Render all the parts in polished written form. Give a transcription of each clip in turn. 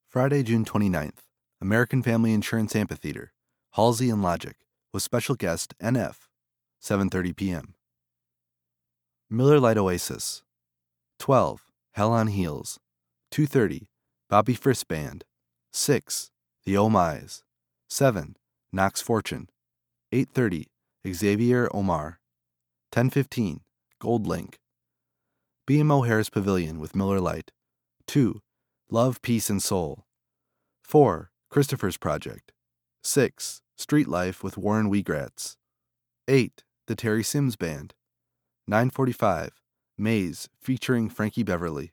Friday, June 29th, American Family Insurance Amphitheater, Halsey and Logic, with special guest NF, 7:30 p.m. Miller Lite Oasis, 12, Hell on Heels, 2:30, Bobby Frist Band, 6, The Oh My's, 7, Knox Fortune, 8:30, Xavier Omar, 10:15, Gold Link, BMO Harris Pavilion with Miller Lite, 2, Love, Peace, and Soul, 4, Christopher's Project, 6, Street Life with Warren Wheatgrass, 8, The Terry Sims Band, 9:45, Maze featuring Frankie Beverly,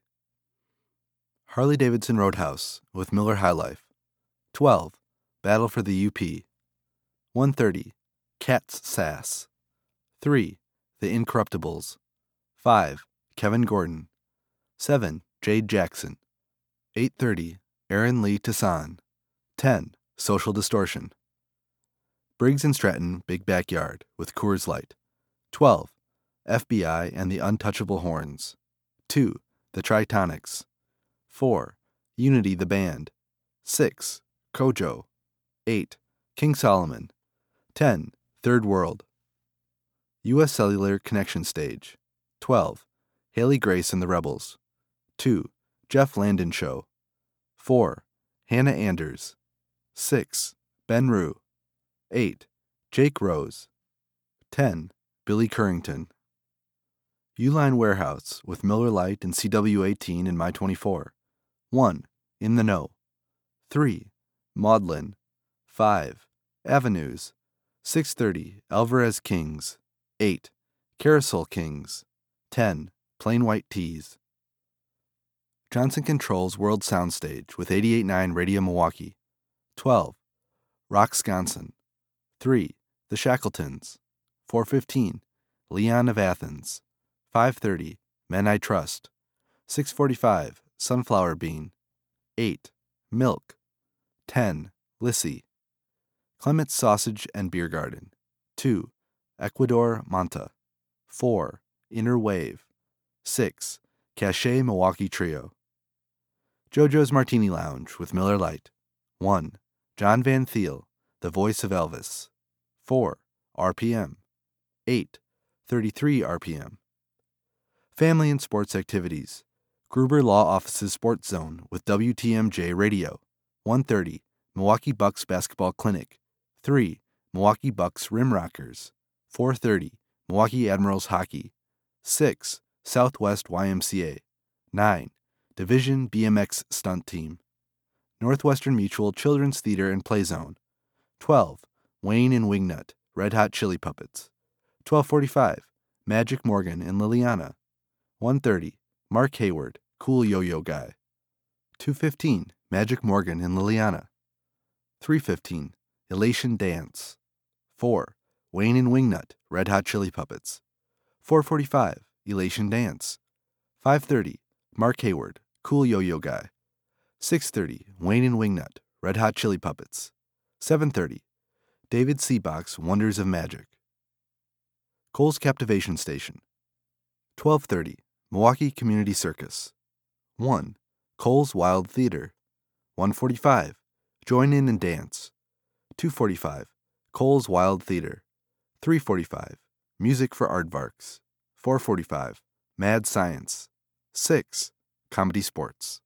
Harley-Davidson Roadhouse with Miller High Life, 12, Battle for the UP, 1:30, Cat's Sass, 3, The Incorruptibles, 5, Kevin Gordon, 7, Jade Jackson, 8:30, Aaron Lee Tassan, 10, Social Distortion, Briggs & Stratton Big Backyard with Coors Light, 12, FBI and the Untouchable Horns, 2, The Tritonics, 4, Unity the Band, 6, Kojo, 8, King Solomon, 10, Third World, U.S. Cellular Connection Stage, 12, Haley Grace and the Rebels, 2, Jeff Landon Show, 4, Hannah Anders, 6, Ben Rue, 8, Jake Rose, 10, Billy Currington, Uline Warehouse with Miller Lite and CW18 and My24, 1, In the Know, 3, Maudlin, 5, Avenues, 6:30, Alvarez Kings, 8, Carousel Kings, 10, Plain White Tees, Johnson Controls World Soundstage with 88.9 Radio Milwaukee, 12, Rock Sconson, 3, The Shackletons, 4:15, Leon of Athens, 5:30, Men I Trust, 6:45, Sunflower Bean, 8, Milk, 10, Lissy, Clement's Sausage and Beer Garden, 2, Ecuador Manta, 4, Inner Wave, 6, Cachet Milwaukee Trio, JoJo's Martini Lounge with Miller Lite, 1, John Van Thiel, The Voice of Elvis, 4, RPM, 8, 33 RPM. Family and Sports Activities, Gruber Law Office's Sports Zone with WTMJ Radio, 1:30, Milwaukee Bucks Basketball Clinic, 3, Milwaukee Bucks Rim Rockers, 4:30, Milwaukee Admirals Hockey, 6, Southwest YMCA, 9, Division BMX Stunt Team, Northwestern Mutual Children's Theater and Play Zone, 12, Wayne and Wingnut, Red Hot Chili Puppets, 12:45, Magic Morgan and Liliana, 1:30, Mark Hayward, Cool Yo-Yo Guy, 2:15, Magic Morgan and Liliana, 3:15, Elation Dance, 4, Wayne and Wingnut, Red Hot Chili Puppets, 4:45, Elation Dance, 5:30, Mark Hayward, Cool Yo-Yo Guy, 6:30, Wayne and Wingnut, Red Hot Chili Puppets, 7:30, David Seabox, Wonders of Magic, Cole's Captivation Station, 12:30, Milwaukee Community Circus, 1, Cole's Wild Theater, 1:45, Join In and Dance, 2:45, Cole's Wild Theater, 3:45, Music for Aardvarks, 4:45, Mad Science, 6, Comedy Sports.